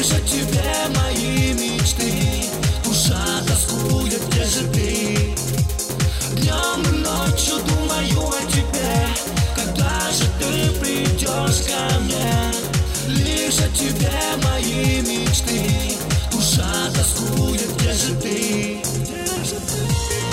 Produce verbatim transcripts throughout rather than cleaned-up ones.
Лишь о тебе мои мечты, душа тоскует, где же ты? Днем и ночью думаю о тебе, когда же ты придешь ко мне? Лишь о тебе мои мечты, душа тоскует, где же ты? Где же ты?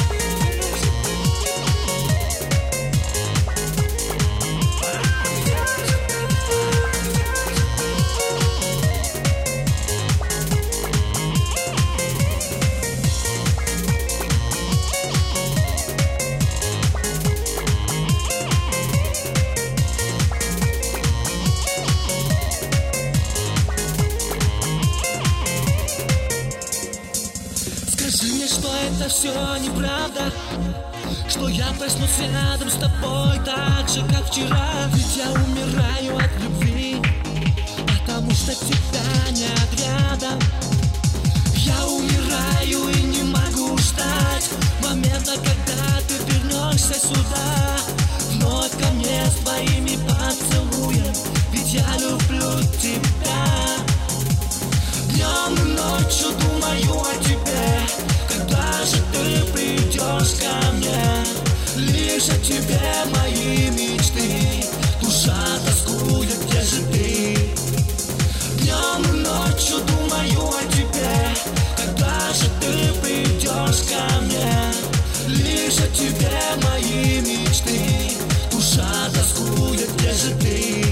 Скажи мне, что это все неправда, что я проснусь рядом с тобой так же, как вчера. Ведь я умираю от любви, потому что тебя нет рядом. Я умираю и не могу ждать момента, когда ты вернешься сюда, вновь ко мне с твоими поцелуями, ведь я люблю тебя. Днем и ночью думаю о тебе, когда же ты придешь ко мне? Лишь о тебе мои мечты, душа тоскует, где же ты? Днем и ночью думаю о тебе, когда же ты придешь ко мне? Лишь о тебе мои мечты, душа тоскует, где же ты?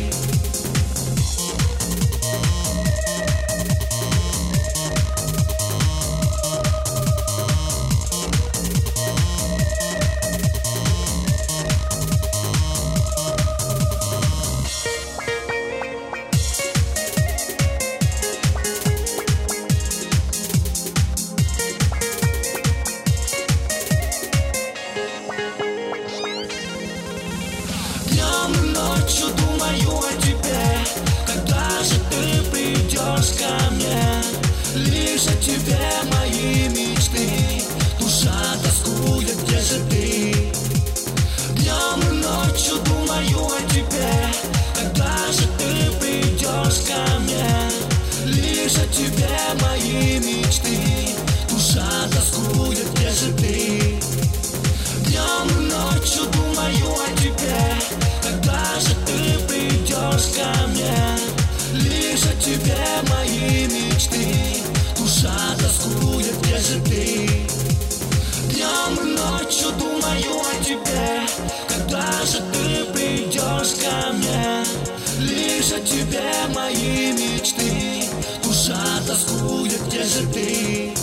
Днем и ночью думаю о тебе, когда же ты придешь ко мне? Лишь о тебе мои мечты, душа тоскует, где же ты? Днем и ночью думаю о тебе, когда же ты придешь ко мне? Лишь о тебе мои мечты, душа тоскует, где же ты? Днем и ночью думаю о тебе, когда же ты придешь ко мне? Лишь о тебе мои мечты, душа тоскует, где же ты? Днем и ночью думаю о тебе, когда же ты придешь ко мне? Лишь о тебе мои мечты, душа тоскует, где же ты?